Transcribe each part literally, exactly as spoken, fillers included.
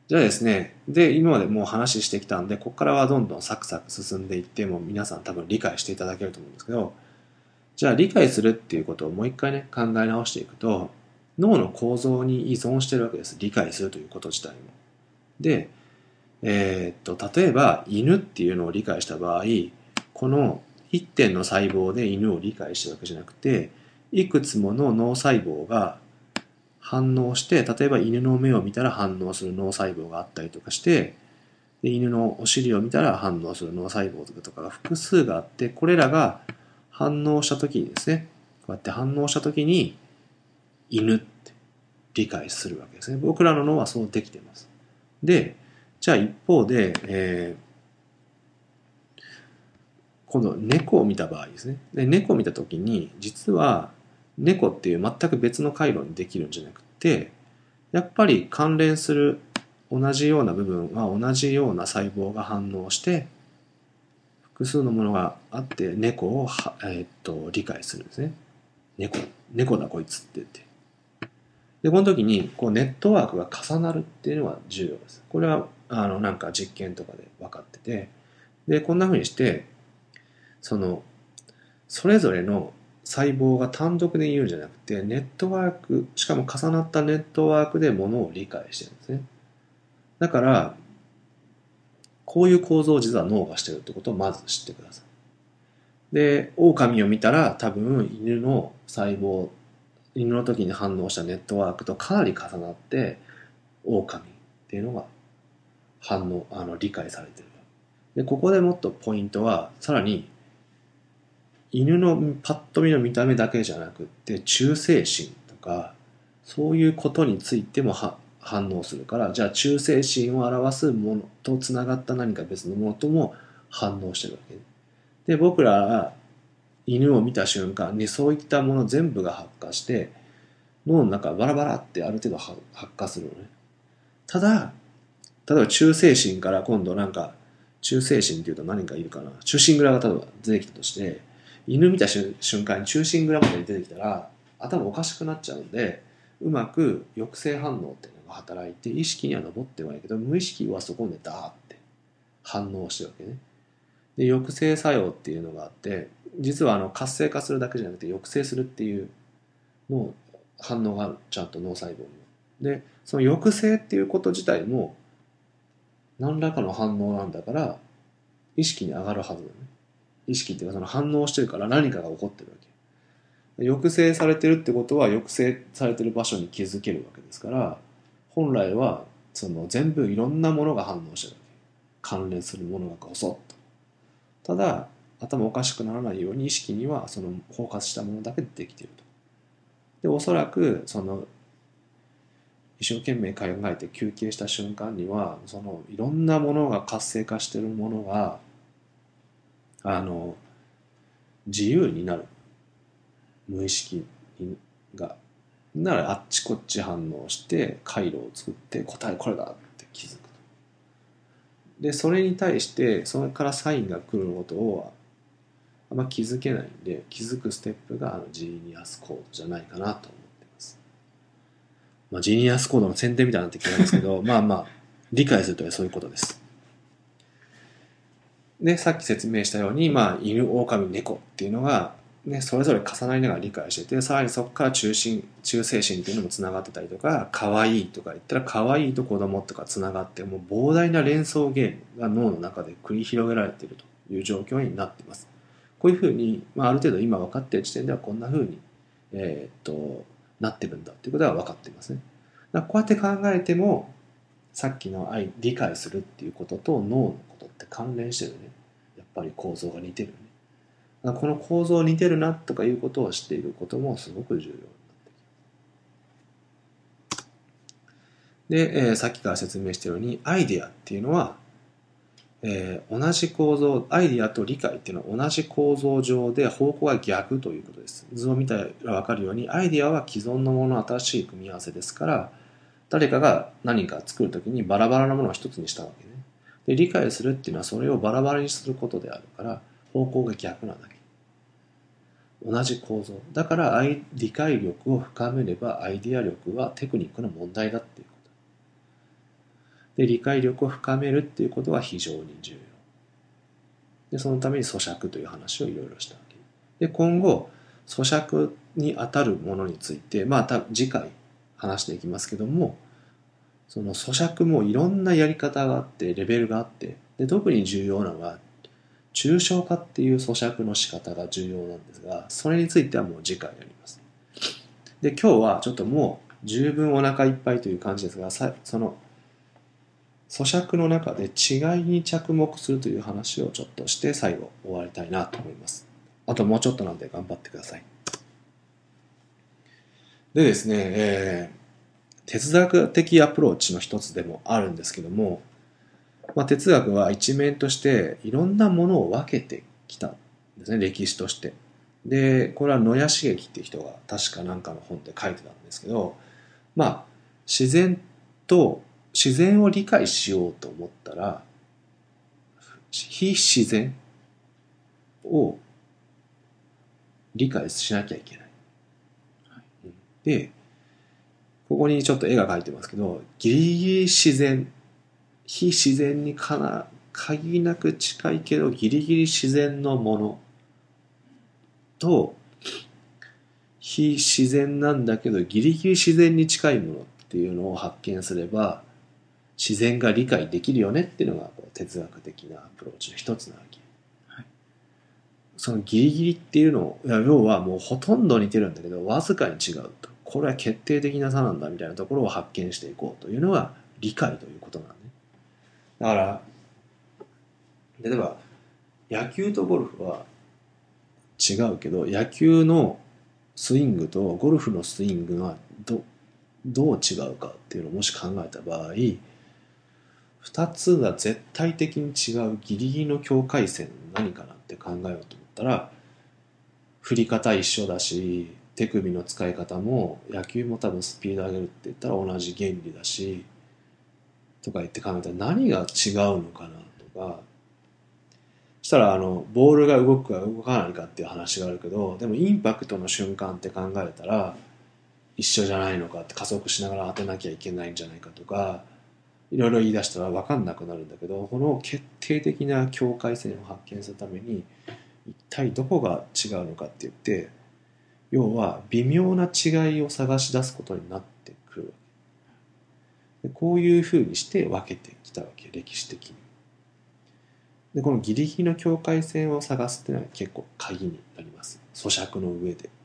じゃあですね、で、今までもう話してきたんで、ここからはどんどんサクサク進んでいって、もう皆さん多分理解していただけると思うんですけど、じゃあ理解するっていうことをもう一回ね、考え直していくと、脳の構造に依存してるわけです。理解するということ自体も。で、えーっと、例えば犬っていうのを理解した場合、この一点の細胞で犬を理解してるわけじゃなくて、いくつもの脳細胞が反応して、例えば犬の目を見たら反応する脳細胞があったりとかして、で犬のお尻を見たら反応する脳細胞とかが複数があって、これらが反応した時にですね、こうやって反応した時に犬って理解するわけですね。僕らの脳はそうできています。で、じゃあ一方で、えー今度猫を見た場合ですね。で猫を見た時に、実は猫っていう全く別の回路にできるんじゃなくて、やっぱり関連する同じような部分は同じような細胞が反応して、複数のものがあって猫をは、えーっと理解するんですね。猫、猫だこいつって言って。で、この時にこうネットワークが重なるっていうのは重要です。これはあのなんか実験とかで分かってて、で、こんな風にして、そのそれぞれの細胞が単独で言うんじゃなくて、ネットワーク、しかも重なったネットワークでものを理解してるんですね。だから、こういう構造を実は脳がしてるってことをまず知ってください。で、狼を見たら多分犬の細胞、犬の時に反応したネットワークとかなり重なって、狼っていうのが反応、あの、理解されてる。で、ここでもっとポイントは、さらに犬のパッと見の見た目だけじゃなくって忠誠心とかそういうことについてもは反応するから、じゃあ忠誠心を表すものとつながった何か別のものとも反応してるわけで、僕らは犬を見た瞬間にそういったもの全部が発火して脳の中バラバラってある程度発火するのね。ただ例えば忠誠心から今度なんか、忠誠心っていうと何かいるかな。忠臣蔵が例えば出てきたとして、犬見た瞬間に忠臣蔵まで出てきたら、頭おかしくなっちゃうんで、うまく抑制反応っていうのが働いて、意識には上ってはいけど、無意識はそこでダーって反応してるわけね。で、抑制作用っていうのがあって、実はあの活性化するだけじゃなくて抑制するっていうのを反応がある。ちゃんと脳細胞にも。で、その抑制っていうこと自体も何らかの反応なんだから意識に上がるはずだね。意識っていうかその反応してるから何かが起こってるわけ。抑制されてるってことは抑制されてる場所に気づけるわけですから、本来はその全部いろんなものが反応してるわけ。関連するものがごそっと。ただ頭おかしくならないように意識にはその包括したものだけでできていると。で、おそらくその一生懸命考えて休憩した瞬間にはそのいろんなものが活性化しているものがあの自由になる。無意識がならあっちこっち反応して回路を作って答えこれだって気づくと。でそれに対してそれからサインが来ることをあんま気づけないんで、気づくステップがあのジーニアスコードじゃないかなと思ってます。まあ、ジーニアスコードの宣伝みたいになってきたんですけどまあまあ理解するとそういうことです。で、さっき説明したように、まあ、犬、狼、猫っていうのが、ね、それぞれ重なりながら理解してて、さらにそこから中心、忠誠心っていうのもつながってたりとか、可愛いとか言ったら可愛いと子供とかつながって、もう膨大な連想ゲームが脳の中で繰り広げられているという状況になっています。こういうふうに、まあ、ある程度今分かっている時点ではこんなふうに、えーっと、なってるんだっていうことは分かっていますね。だからこうやって考えても、さっきの愛理解するっていうことと脳のことって関連してるね。やっぱり構造が似てるね。だからこの構造似てるなとかいうことを知っていることもすごく重要になってきます。で、えーさっきから説明したようにアイデアっていうのは、えー同じ構造、アイデアと理解っていうのは同じ構造上で方向が逆ということです。図を見たらわかるように、アイデアは既存のものの新しい組み合わせですから、誰かが何か作るときにバラバラなものを一つにしたわけね。で、理解するっていうのはそれをバラバラにすることであるから、方向が逆なだけ。同じ構造。だから理解力を深めればアイデア力はテクニックの問題だっていうこで、理解力を深めるっていうことが非常に重要。で、そのために咀嚼という話をいろいろしたわけ。で、今後、咀嚼にあたるものについて、まあ、た次回話していきますけども、その咀嚼もいろんなやり方があって、レベルがあって、で、特に重要なのは、抽象化っていう咀嚼の仕方が重要なんですが、それについてはもう次回やります。で、今日はちょっともう十分お腹いっぱいという感じですが、さその咀嚼の中で違いに着目するという話をちょっとして最後終わりたいなと思います。あともうちょっとなんで頑張ってください。でですね、えー、哲学的アプローチの一つでもあるんですけども、まあ、哲学は一面としていろんなものを分けてきたんですね、歴史として。で、これは野谷茂樹っていう人が確か何かの本で書いてたんですけど、まあ、自然と、自然を理解しようと思ったら、非自然を理解しなきゃいけない。で、ここにちょっと絵が描いてますけど、ギリギリ自然、非自然にかな限りなく近いけどギリギリ自然のものと、非自然なんだけどギリギリ自然に近いものっていうのを発見すれば、自然が理解できるよねっていうのが哲学的なアプローチの一つなわけ。はい、そのギリギリっていうのを、要はもうほとんど似てるんだけどわずかに違うと。これは決定的な差なんだみたいなところを発見していこうというのが理解ということなんね。だから、例えば野球とゴルフは違うけど、野球のスイングとゴルフのスイングが ど, どう違うかっていうのをもし考えた場合、ふたつが絶対的に違うギリギリの境界線何かなって考えようと思ったら、振り方一緒だし、手首の使い方も野球も多分スピード上げるって言ったら同じ原理だしとか言って考えたら何が違うのかなとか、そしたらあのボールが動くか動かないかっていう話があるけど、でもインパクトの瞬間って考えたら一緒じゃないのかって、加速しながら当てなきゃいけないんじゃないかとかいろいろ言い出したら分かんなくなるんだけど、この決定的な境界線を発見するために一体どこが違うのかって言って、要は微妙な違いを探し出すことになってくるわけで、こういうふうにして分けてきたわけ、歴史的に。でこのギリギリの境界線を探すっていうのは結構鍵になります、咀嚼の上で。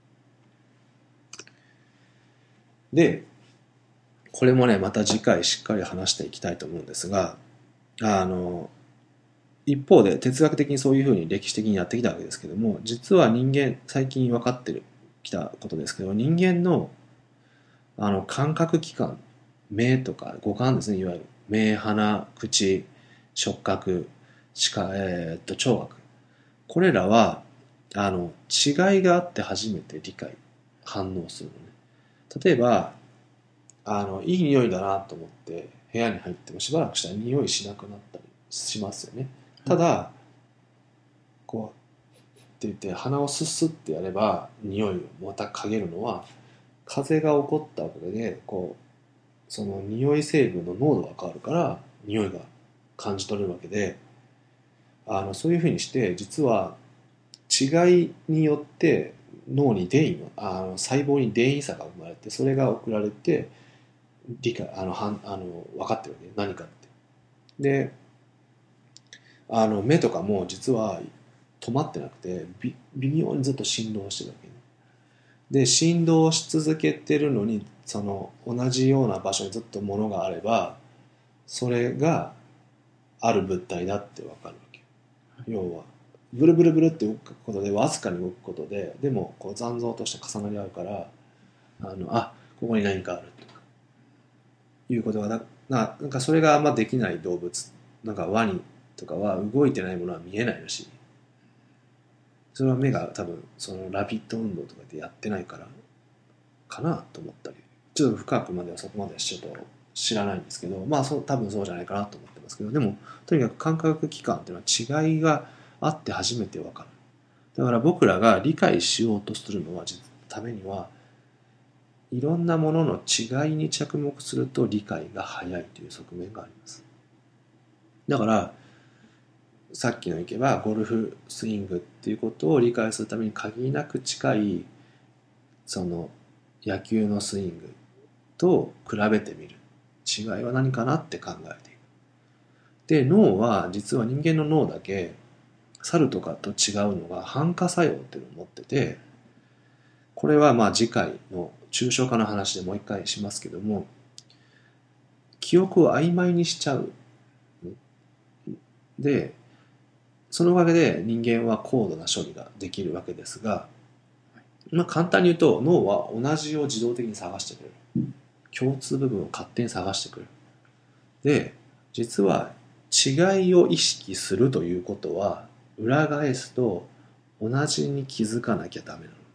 でこれもねまた次回しっかり話していきたいと思うんですが、あの一方で哲学的にそういうふうに歴史的にやってきたわけですけども、実は人間最近分かってきたことですけど、人間のあの感覚器官、目とか五感ですね、いわゆる目、鼻、口、触覚、視覚、えー、っと聴覚、これらはあの違いがあって初めて理解反応するのね。例えばあのいい匂いだなと思って部屋に入ってもしばらくしたら匂いしなくなったりしますよね。ただこうって言って鼻をスッスッってやれば匂いをまた嗅げるのは、風が起こったおかげでこうその匂い成分の濃度が変わるから匂いが感じ取れるわけで、あのそういうふうにして実は違いによって脳に電位のあの細胞に電位差が生まれて、それが送られて理解あのはんあの分かってるわけ、何かって。であの目とかも実は止まってなくて微妙にずっと振動してるわけね。で振動し続けてるのにその同じような場所にずっと物があればそれがある物体だって分かるわけ。要はブルブルブルって動くことでわずかに動くことで、でもこう残像として重なり合うから、あのあここに何かあるとかいうことが な, ななんかそれがあんまできない動物、なんかワニとかは動いてないものは見えないらしい。それは目が多分そのラビット運動とかでやってないからかなと思ったり、ちょっと深くまではそこまでちょっと知らないんですけど、まあそう多分そうじゃないかなと思ってますけど、でもとにかく感覚器官っていうのは違いがあって初めて分かる。だから僕らが理解しようとするのはためにはいろんなものの違いに着目すると理解が早いという側面があります。だからさっきのいけばゴルフスイングっていうことを理解するために限りなく近いその野球のスイングと比べてみる。違いは何かなって考えていく。で、脳は実は人間の脳だけ猿とかと違うのが反化作用っていうのを持ってて、これはまあ次回の抽象化の話でもう一回しますけども、記憶を曖昧にしちゃう。で、そのおかげで人間は高度な処理ができるわけですが、まあ、簡単に言うと脳は同じを自動的に探してくれる。共通部分を勝手に探してくれる。で、実は違いを意識するということは裏返すと同じに気づかなきゃダメなの。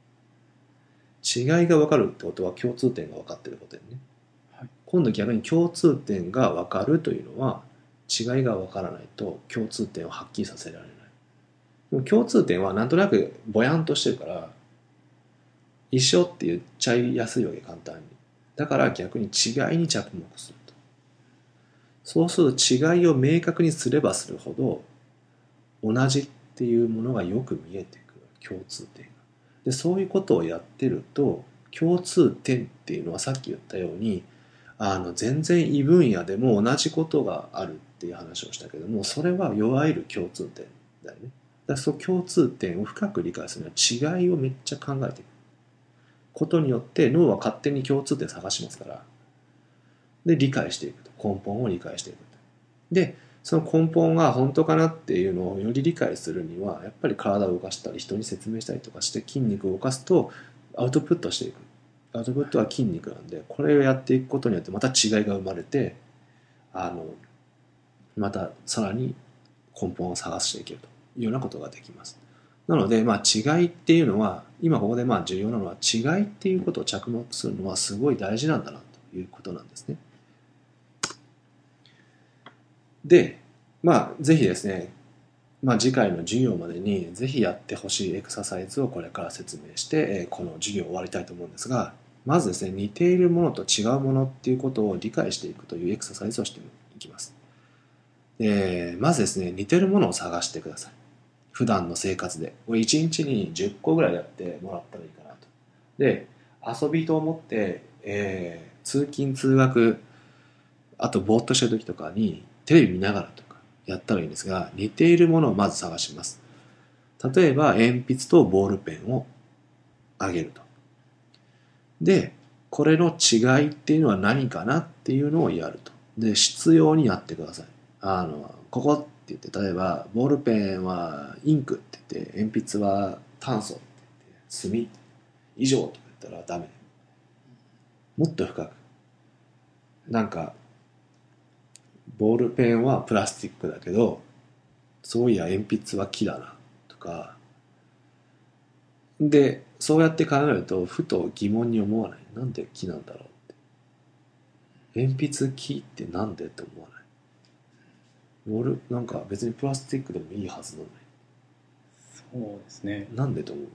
違いが分かるってことは共通点が分かってることだよね。はい、今度逆に共通点が分かるというのは違いが分からないと共通点をはっきりさせられない。でも共通点はなんとなくぼやんとしてるから一緒って言っちゃいやすいわけ、簡単に。だから逆に違いに着目すると。そうすると違いを明確にすればするほど同じっていうものがよく見えてくる、共通点が。で、そういうことをやってると共通点っていうのはさっき言ったようにあの全然異分野でも同じことがあるっていう話をしたけども、それはいわゆる共通点だよね。だからその共通点を深く理解するには違いをめっちゃ考えていくことによって脳は勝手に共通点探しますから、で理解していくと、根本を理解していくと。でその根本が本当かなっていうのをより理解するにはやっぱり体を動かしたり人に説明したりとかして筋肉を動かすとアウトプットしていく。アウトプットは筋肉なんで、これをやっていくことによってまた違いが生まれて、あのまたさらに根本を探していけるというようなことができます。なので、まあ、違いっていうのは今ここでまあ重要なのは違いっていうことを着目するのはすごい大事なんだなということなんですね。で、まあぜひですね、まあ、次回の授業までにぜひやってほしいエクササイズをこれから説明してこの授業を終わりたいと思うんですが、まずですね、似ているものと違うものっていうことを理解していくというエクササイズをしていきます。えー、まずですね、似てるものを探してください。普段の生活でこれいちにちにじゅっこぐらいやってもらったらいいかなと。で、遊びと思って、えー、通勤通学、あとぼーっとしてる時とかにテレビ見ながらとかやったらいいんですが、似ているものをまず探します。例えば鉛筆とボールペンをあげると。で、これの違いっていうのは何かなっていうのをやると。で、必要にやってください。あの、ここって言って、例えば、ボールペンはインクって言って、鉛筆は炭素って言って、炭以上とか言ったらダメ。もっと深く。なんか、ボールペンはプラスチックだけど、そういや鉛筆は木だなとか。で、そうやって考えると、ふと疑問に思わない。なんで木なんだろうって。鉛筆木ってなんでって思わない。ボール、なんか別にプラスチックでもいいはずなのに。 そうですね。 なんでと思う。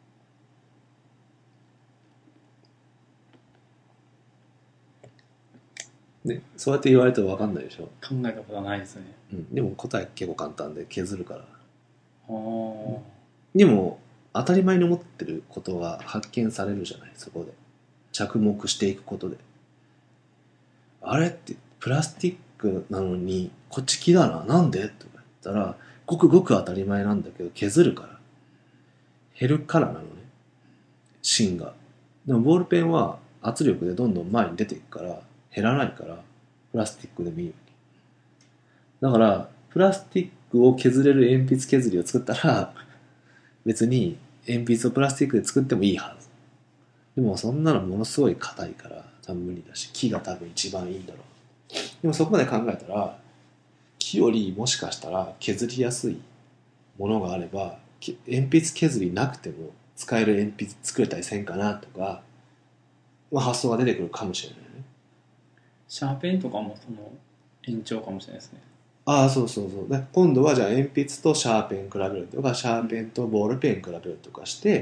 ね、そうやって言われても分かんないでしょ。 考えたことはないですね。 うん、でも答え結構簡単で削るから。 ああ。 でも当たり前に思ってることが発見されるじゃない、そこで着目していくことで。あれってプラスチックなのにこっち木だな、なんでとか言ったらごくごく当たり前なんだけど、削るから減るからなのね、芯が。でもボールペンは圧力でどんどん前に出ていくから減らないから、プラスチックでもいいわけだから、プラスチックを削れる鉛筆削りを作ったら別に鉛筆をプラスチックで作ってもいいはず。でもそんなのものすごい硬いから多分無理だし、木が多分一番いいんだろう。でもそこまで考えたら、木よりもしかしたら削りやすいものがあれば、鉛筆削りなくても使える鉛筆作れたりせんかなとか、まあ、発想が出てくるかもしれないね。 シャーペンとかもその延長かもしれないですね。 ああ、そうそうそう。で今度はじゃあ鉛筆とシャーペン比べるとか、シャーペンとボールペン比べるとかして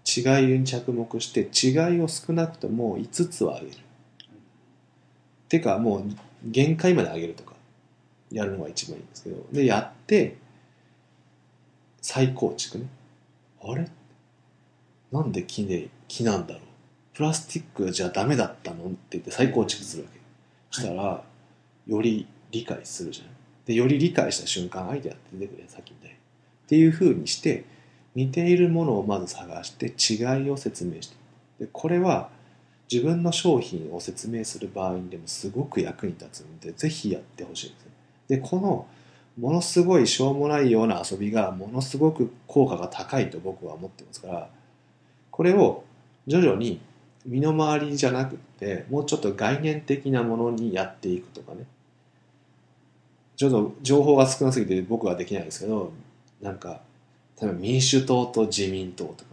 違いに着目して違いを少なくともいつつは上げる。てかもう限界まで上げるとかやるのが一番いいんですけど、でやって再構築ね。あれなんで木で木なんだろう、プラスチックじゃダメだったのって言って再構築するわけ。したらより理解するじゃん。でより理解した瞬間アイデアって出てくるやん、さっきみたいにっていう風にして似ているものをまず探して違いを説明して、でこれは自分の商品を説明する場合にでもすごく役に立つのでぜひやってほしいんですね。でこのものすごいしょうもないような遊びがものすごく効果が高いと僕は思ってますから、これを徐々に身の回りじゃなくってもうちょっと概念的なものにやっていくとかね。ちょっと情報が少なすぎて僕はできないですけど、なんか例えば民主党と自民党とか、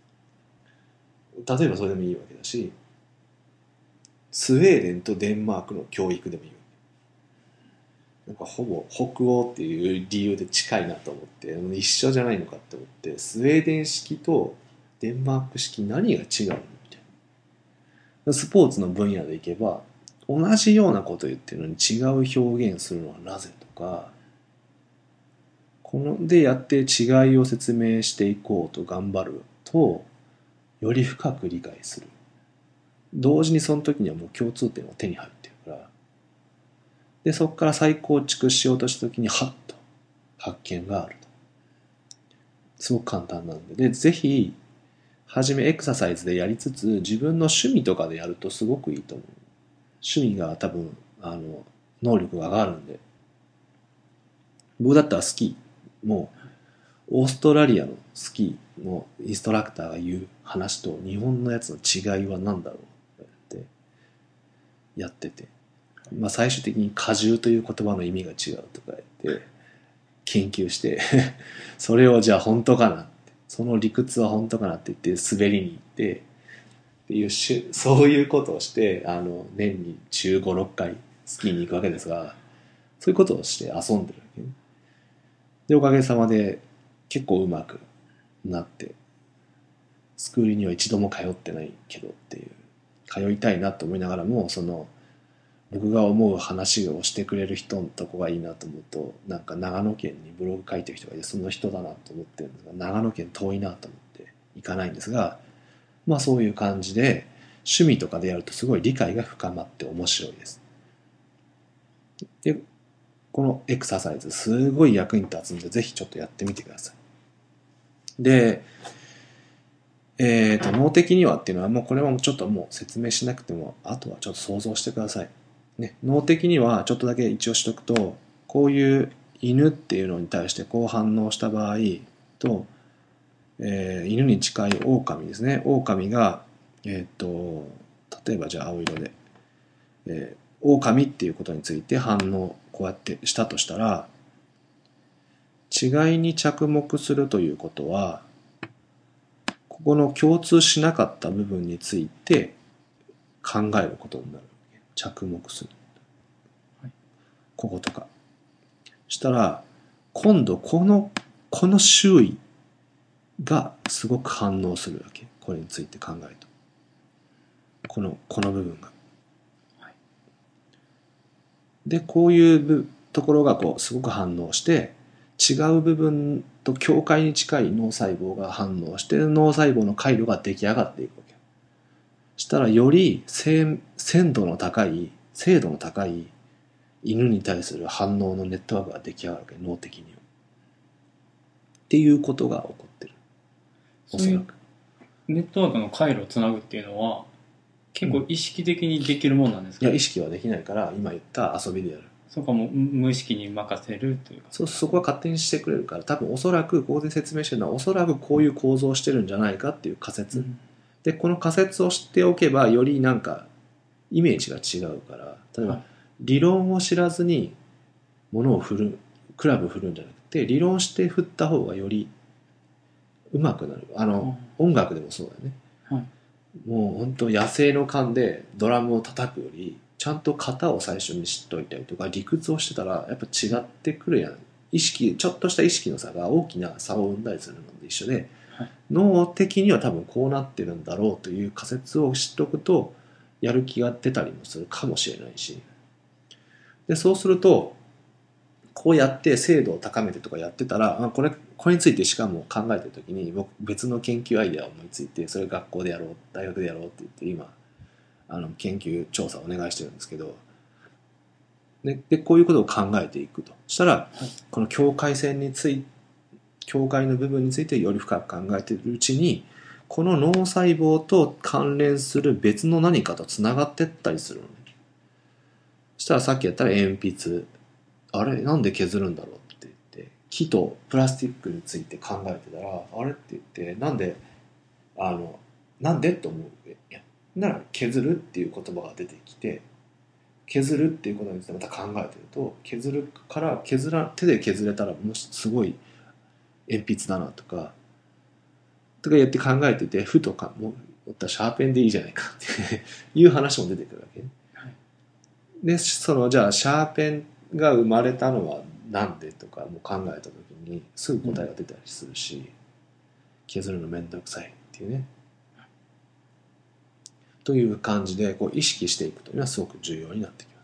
ね、例えばそれでもいいわけだし、スウェーデンとデンマークの教育でもいいわけ。なんかほぼ北欧っていう理由で近いなと思って一緒じゃないのかって思って、スウェーデン式とデンマーク式何が違うのみたいな。スポーツの分野でいけば同じようなこと言ってるのに違う表現するのはなぜとか、このでやって違いを説明していこうと頑張るとより深く理解する。同時にその時にはもう共通点を手に入ってるから、でそこから再構築しようとした時にハッと発見があると。すごく簡単なんで、でぜひ初めエクササイズでやりつつ自分の趣味とかでやるとすごくいいと思う。趣味が多分あの能力が上がるんで、僕だったらスキーもオーストラリアのスキーのインストラクターが言う話と日本のやつの違いは何だろうってやってて、まあ、最終的に荷重という言葉の意味が違うとか言って研究してそれをじゃあ本当かなって、その理屈は本当かなって言って滑りに行ってっていうし、そういうことをしてあの年にじゅうご、ろっかいスキーに行くわけですが、そういうことをして遊んでるわけね。でおかげさまで結構うまくなって、スクールには一度も通ってないけどっていう、通いたいなと思いながらも、その僕が思う話をしてくれる人のとこがいいなと思うと、なんか長野県にブログ書いてる人がいてその人だなと思ってるんですが、長野県遠いなと思って行かないんですが、まあそういう感じで趣味とかでやるとすごい理解が深まって面白いです。でこのエクササイズすごい役に立つんでぜひちょっとやってみてください。で、えーと脳的にはっていうのはもうこれはもうちょっともう説明しなくてもあとはちょっと想像してください。ね、脳的にはちょっとだけ一応しとくと、こういう犬っていうのに対してこう反応した場合と、えー、犬に近い狼ですね。狼が、えーと例えばじゃあ青色で、えー狼っていうことについて反応こうやってしたとしたら、違いに着目するということはここの共通しなかった部分について考えることになる。着目する、はい、こことかしたら今度このこの周囲がすごく反応するわけ。これについて考えるとこのこの部分が、でこういうところがこうすごく反応して違う部分と境界に近い脳細胞が反応して脳細胞の回路が出来上がっていくわけ。したらより鮮度の高い精度の高い犬に対する反応のネットワークが出来上がるわけ、脳的には。っていうことが起こってる。おそらくネットワークの回路をつなぐっていうのは結構意識的にできるもんなんですか？ いや意識はできないから今言った遊びでやる。 そこはもう無意識に任せるというか、 そそこは勝手にしてくれるから、多分おそらくここで説明してるのはおそらくこういう構造をしてるんじゃないかっていう仮説、うん、でこの仮説を知っておけばよりなんかイメージが違うから、例えば、はい、理論を知らずに物を振るクラブ振るんじゃなくて理論して振った方がより上手くなる。あの、うん、音楽でもそうだよね、はい、もう本当野生の勘でドラムを叩くよりちゃんと型を最初に知っといたりとか理屈をしてたらやっぱ違ってくるやん。意識ちょっとした意識の差が大きな差を生んだりするので一緒で、 はい、 脳的には多分こうなってるんだろうという仮説を知っておくとやる気が出たりもするかもしれないし、でそうするとこうやって精度を高めてとかやってたら、あこれこれについてしかも考えてる時に僕別の研究アイデアを思いついて、それ学校でやろう大学でやろうって言って今あの研究調査をお願いしてるんですけど、ででこういうことを考えていくとしたら、 はい、 この境界線について境界の部分についてより深く考えているうちに、この脳細胞と関連する別の何かとつながってったりするのね。そしたらさっきやったら鉛筆、あれなんで削るんだろうって言って木とプラスチックについて考えてたら、あれって言ってなんであのなんでと思う。いやなら削るっていう言葉が出てきて、削るっていうことについてまた考えてると、削るから削ら手で削れたらもしすごい鉛筆だなとかとか言って考えてて、ふとかもうったらシャーペンでいいじゃないかっていう話も出てくるわけね。 はい、 でそのじゃあシャーペンが生まれたのはなんでとかも考えた時にすぐ答えが出たりするし、うん、削るのめんどくさいっていうね、という感じでこう意識していくというのはすごく重要になってきます。